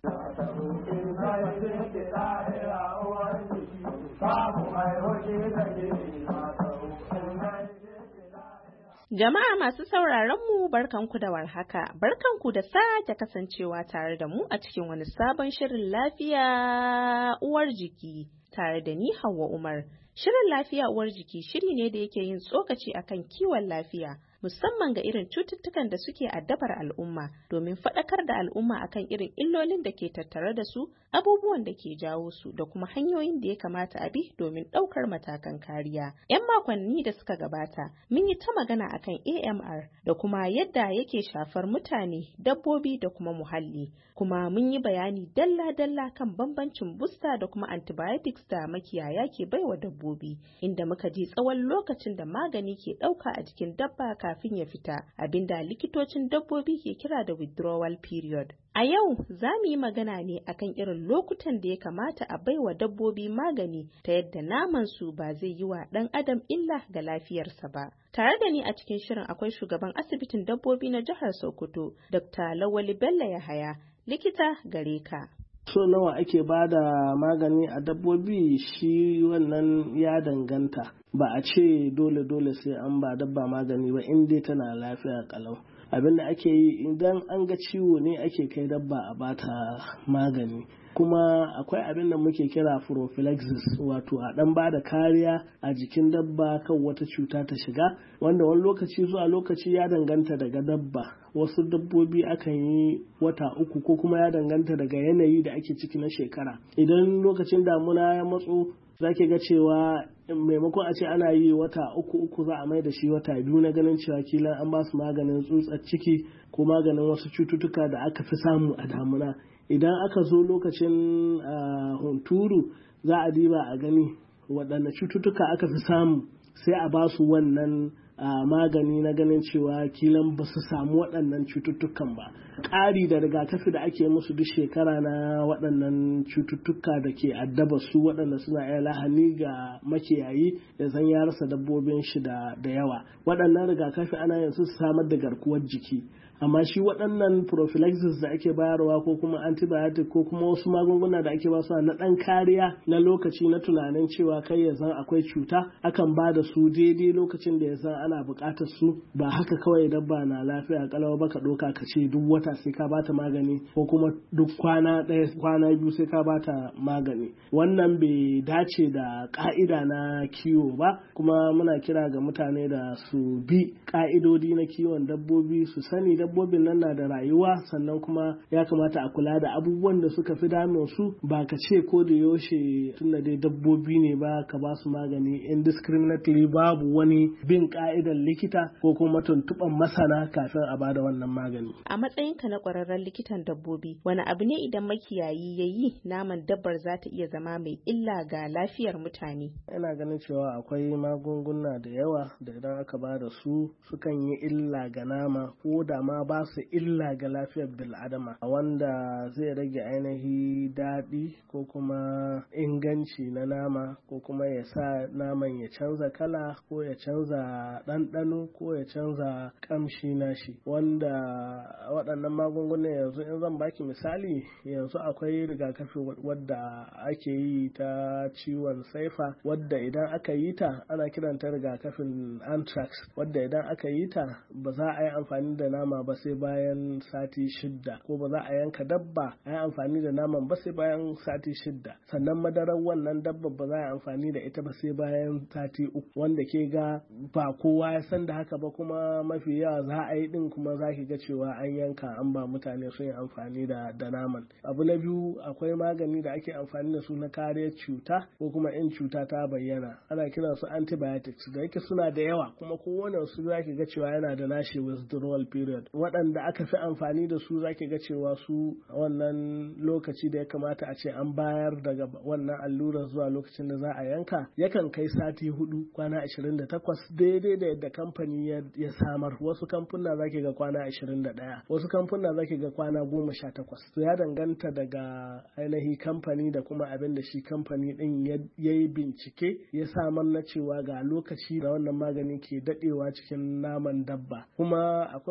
Jama'a masu sauraron mu barkanku da warhaka, barkanku da sake kasancewa tare da mu a cikin wani sabon shirin lafiya uwar jiki tare da ni Hauwa Umar. Shirin lafiya uwar jiki shiri ne da yake yin tsokaci akan kiwon lafiya, musamman ga irin cututtukan da suke addabar al'umma domin faɗakar da al'umma akan irin illolin da ke tattare da su, abubuwan da ke jawo su da kuma hanyoyin da ya kamata a bi domin ɗaukar matakan kariya. 'Yan makonni da suka gabata mun yi ta magana akan AMR da kuma yadda yake shafar mutane, dabbobi da kuma muhalli, kuma mun yi bayani dalla-dalla kan bambancin busta da kuma antibiotics da makiyaya ke baiwa dabbobi, inda muka ji tsawon lokacin da magani ke ɗauka a jikin dabba kafin ya fita, abinda likitocin dabbobi ke kira da withdrawal period. A yau za mu yi magana ne akan irin lokutan da ya kamata a baiwa dabbobi magani ta yadda naman su ba zai yi wa ɗan adam illa ga lafiyarsa ba. Tare da ni a cikin shirin akwai shugaban asibitin dabbobi na jihar Sokoto, Dr. Lawali Bello Yahaya, likita gare ka. So nawa ake ba da magani a dabbobi shi wannan ya danganta, ba a ce dole sai an ba dabba magani ba in dai tana lafiya kalau. Abin da ake yi idan an ga ciwo ne ake kai dabba a bata magani, kuma akwai abin da muke kira prophylaxis, wato a dan ba da kariya a jikin dabba kan wata cuta ta shiga, wanda wani lokaci zuwa lokaci ya danganta daga dabba. Wasu dabbobi akan yi wata 3 ko kuma ya danganta daga yanayi da ake ciki na shekara. Idan lokacin damuna ya matso zaki ga cewa maimakon a ce ana yi wata 3 za a mai da shi wata 2 na ganin cewa kila an ba su maganin tsutsar ciki ko maganin wasu cututtuka da aka fi samu a damuna. Idan aka zo lokacin hunturu za a diba a gani waɗanne cututtuka aka fi samu, sai a ba su wannan magani na ganin cewa kilan ba su samu waɗannan cututtukan ba. Ƙari da rigakafi da ake musu duk shekara na waɗannan cututtuka da ke addaba su, waɗanda suna iya lahani ga makiyayi da zan ya rasa dabbobin shi da yawa. Waɗannan rigakafi ana yin su samar da garkuwar jiki, amma shi waɗannan prophylaxis da ake bayarwa ko kuma antibiotic ko kuma wasu magunguna da ake basu na ɗan kariya na lokaci na tunanin cewa kai ya zan akwai cuta, akan ba da su daidai lokacin da ya zan ana buƙatar su, ba haka kawai dabba na lafiya kalau ba ka ɗauka ka ce duk wata sai ka bata magani ko kuma duk kwana 1 kwana 2 sai ka bata magani. Wannan bai dace da ƙa'ida na kiwo ba, kuma muna kira ga mutane da su bi ƙa'idodi na kiwon dabbobi, su sani dabbobin nan na da rayuwa, sannan kuma ya kamata a kula da abubuwan da suka fi damun su, ba ka ce ko da yaushe tunda dai dabbobi ne ba ka ba su magani indiscriminately, babu wani bin ka'idar likita ko kuma tuntuɓan masana kafin a bada wannan magani. A matsayinka na ƙwararren likitan dabbobi, wani abu ne idan makiyayi ya yi naman dabbar za ta iya zama mai illa ga lafiyar mutane? Ina ganin cewa akwai magunguna da yawa da idan aka ba da su sukan yi illa ga nama, ko da ma ba su illa ga lafiyar bil'adama, wanda zai rage ainihi daɗi ko kuma inganci na nama, ko kuma ya sa naman ya canza kala ko ya canza ɗanɗano ko ya canza ƙamshi nashi, wanda waɗannan magunguna yanzu in zan baki misali, yanzu akwai rigakafi wadda ake yi ta ciwon saifa, wadda idan aka yi ta ana kiranta rigakafin anthrax, wadda idan aka yi ta ba za a yi amfani da nama ba sai bayan sati 6, ko ba za a yanka dabba a yi amfani da naman ba sai bayan sati 6, sannan madarar wannan dabba ba za a yi amfani da ita ba sai bayan sati 3, wanda ke ga ba kowa ya san da haka ba, kuma mafi yawa za a yi din kuma za ki ga cewa an yanka an ba mutane sun yi amfani da naman. Abu na biyu, akwai magani da ake amfani da su na kariyar cuta ko kuma in cuta ta bayyana, ana kiran su antibiotics, da yake suna da yawa kuma kowane su za ki ga cewa yana da nashi withdrawal period. Waɗanda aka fi amfani da su za ki ga cewa su wannan lokaci da ya kamata a ce an bayar daga wannan allurar zuwa lokacin da za a yanka yakan kai sati 4, kwana 28, daidai da yadda kamfani ya samar. Wasu kamfuna za ki ga kwana 21, wasu kamfuna za ki ga kwana 18. To ya danganta daga ainihi kamfani da kuma abin da shi kamfani din ya yi bincike ya samar na cewa ga lokaci da wannan magani ke dadewa cikin naman dabba. Kuma akwai waɗanda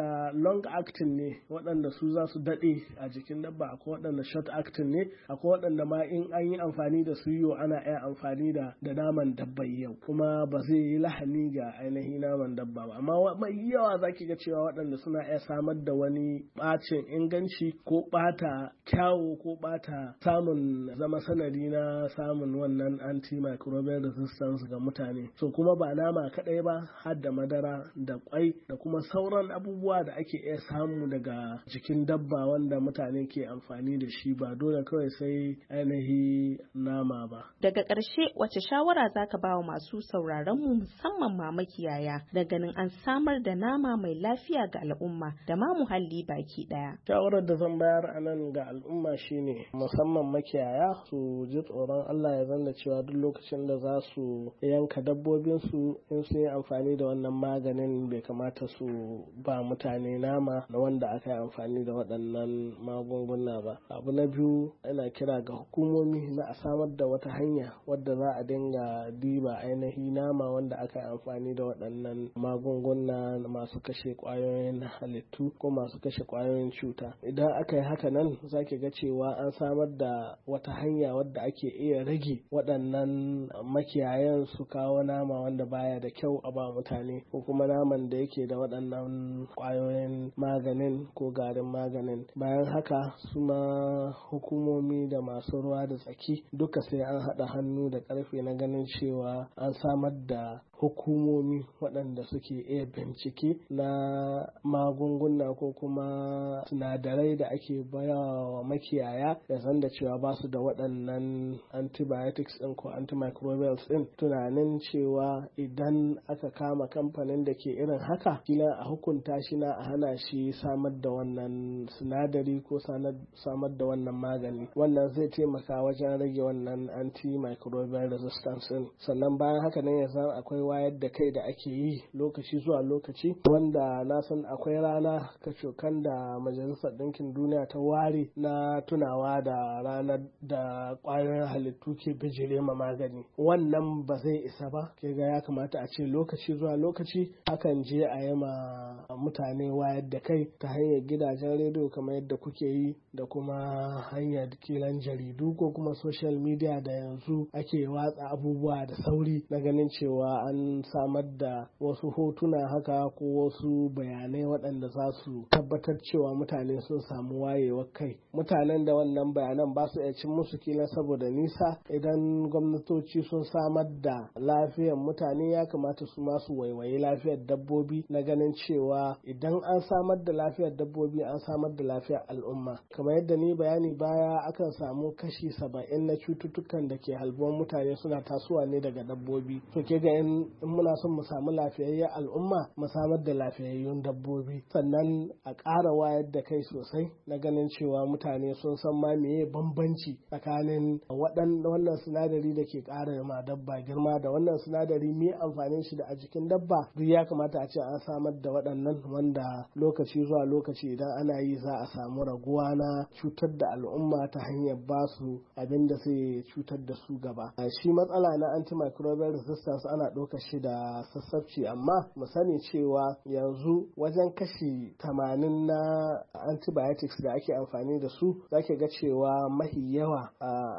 waɗanda long acting ne waɗanda su za su daɗe a jikin dabba, akwai waɗanda short acting ne, akwai waɗanda ma in an yi amfani da su yau ana iya amfani da naman dabba yau kuma ba zai yi lahani ga ainihin naman dabba ba. Amma mai yawa zaki ga cewa waɗanda suna iya samar da wani ɓacin inganci ko ɓata kyawu ko ɓata samun zama sanadi na samun wannan antimicrobial resistance ga mutane. So kuma ba nama kaɗai ba, har da madara da kwai da kuma sauran abubuwa da ake iya samu daga jikin dabba wanda mutane ke amfani da shi, ba dole kawai sai ainihi nama ba. Daga ƙarshe wace shawara zaka ba wa masu sauraron mu musamman ma makiyaya da ganin an samar da nama mai lafiya ga al'umma da ma muhalli baki ɗaya? Shawarar da zan bayar a nan ga al'umma shine musamman makiyaya su ji tsoron Allah, ya zanna cewa duk lokacin da za su yanka dabbobinsu in sun yi amfani da wannan maganin bai kamata su ba mutane nama na wanda aka yi amfani da waɗannan magunguna ba. Abu na biyu, ina kira ga hukumomi na a samar da wata hanya wadda za a dinga diba ainihi nama wanda aka yi amfani da waɗannan magunguna masu kashe ƙwayoyin halittu ko masu kashe ƙwayoyin cuta. Idan aka yi haka nan za ki ga cewa an samar da wata hanya wadda ake iya rage waɗannan makiyayan su kawo nama wanda baya da kyau a ba mutane, ko kuma naman da yake da waɗannan ƙwayoyin maganin ko garin maganin. Bayan haka su ma hukumomi da masu ruwa da tsaki duka sai an haɗa hannu da ƙarfe na ganin cewa an samar da hukumomi waɗanda suke iya bincike na magunguna ko kuma sinadarai da ake bayawa makiyaya, ya san da cewa ba su da waɗannan antibiotics ɗin ko antimicrobials ɗin. Tunanin cewa idan aka kama kamfanin da ke irin haka, kila a hukunta shi na a hana shi samar da wannan sinadari ko samar da wannan magani. Wannan zai taimaka wajen rage wannan antimicrobial resistance ɗin. Sannan bayan haka ne ya san akwai wayar da kai da ake yi lokaci zuwa lokaci, wanda na san akwai rana kacokan da Majalisar Ɗinkin Duniya ta ware na tunawa da ranar da ƙwayoyin halittu ke bijire ma magani. Wannan ba zai isa ba, ke ga ya kamata a ce lokaci zuwa lokaci akan je a yi ma mutane wayar da kai ta hanyar gidajen rediyo kamar yadda kuke yi, da kuma hanyar kilan jaridu ko kuma social media da yanzu ake watsa abubuwa da sauri na ganin cewa an samar da wasu hotuna haka ko wasu bayanai waɗanda za su tabbatar cewa mutane sun samu wayewar kai. Mutanen da wannan bayanan ba su iya cin musu kila saboda nisa. Idan gwamnatoci sun samar da lafiyar mutane, ya kamata su masu waiwaye lafiyar dabbobi na ganin cewa idan an samar da lafiyar dabbobi an samar da lafiyar al'umma. Kamar yadda ni bayani baya, akan samu kashi 70 na cututtukan da ke halbuwan mutane suna tasowa ne daga dabbobi. To ke ga in muna son mu samu lafiyayyen al'umma, mu samar da lafiyayyun dabbobi, sannan a ƙara wayar da kai sosai na ganin cewa mutane sun san ma meye bambanci tsakanin wannan sinadari da ke ƙara ma dabba girma da wannan sinadari me amfanin shi da a jikin dabba. Duk ya kamata a ce an samar da waɗannan, wanda lokaci zuwa lokaci idan ana yi za a samu raguwa na cutar da al'umma ta hanyar ba su abin da zai cutar da su gaba. Shi matsala na antimicrobial resistance ana ɗaukar shi da sassabci, amma mu sani cewa yanzu wajen kashi 80 na antibiotics da ake amfani da su, zake ga cewa mahi yawa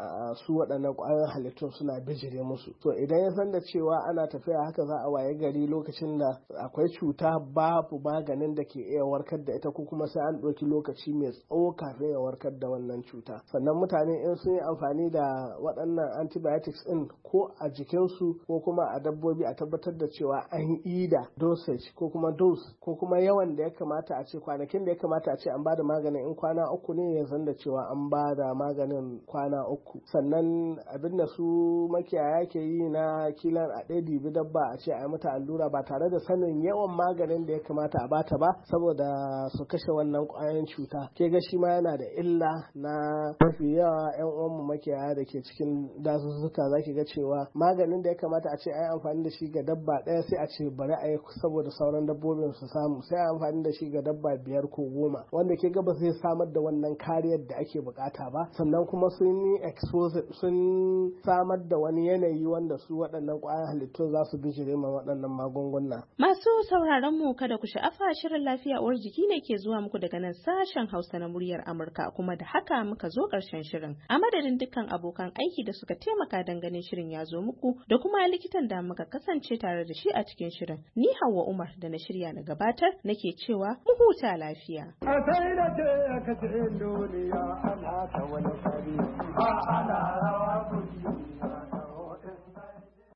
su waɗannan ƙwayoyin halittun suna bijire musu. To idan ya san da cewa ana tafiya haka, za a waye gari lokacin da akwai cuta babu maganin da ke iya warkar da ita, ko kuma sai an ɗauki lokaci mai tsawo kafin ya warkar da wannan cuta. Sannan mutane in sun yi amfani da waɗannan antibiotics ɗin ko a jikinsu ko kuma a dabbobi, a tabbatar da cewa an yi da dosage ko kuma dose ko kuma yawan da ya kamata a ce, kwanakin da ya kamata a ce an bada maganin in kwana 3 ne, ya san da cewa an bada maganin kwana 3. Sannan abin da su makiyaya ke yi na kilan a ɗaya dibi dabba a ce a yi mata allura ba tare da sanin yawan maganin da ya kamata a bata ba, saboda su kashe wannan ƙwayoyin cuta. Ke ga shi ma yana da illa na mafi yawa 'yan uwanmu makiyaya da ke cikin dazuzzuka, zaki ga cewa maganin da ya kamata a ce a yi amfani da shi shi ga dabba ɗaya sai a ce bari a yi saboda sauran dabbobin su samu, sai a amfani da shi ga dabba 5 ko 10, wanda ke gaba zai samar da wannan kariyar da ake bukata ba. Sannan kuma sun yi sun samar da wani yanayi wanda su waɗannan ƙwayan halittun za su bijire ma waɗannan magunguna. Masu sauraron mu kada ku sha'afa, shirin lafiya uwar jiki ne ke zuwa muku daga nan sashen Hausa na muryar Amurka, kuma da haka muka zo ƙarshen shirin. A madadin dukkan abokan aiki da suka taimaka don ganin shirin ya zo muku da kuma likitan da muka kasance tare da shi a cikin shirin. Ni Hauwa Umar da na shirya na gabatar nake cewa mu huta lafiya. A sai da ce ka ce duniya ana ta wani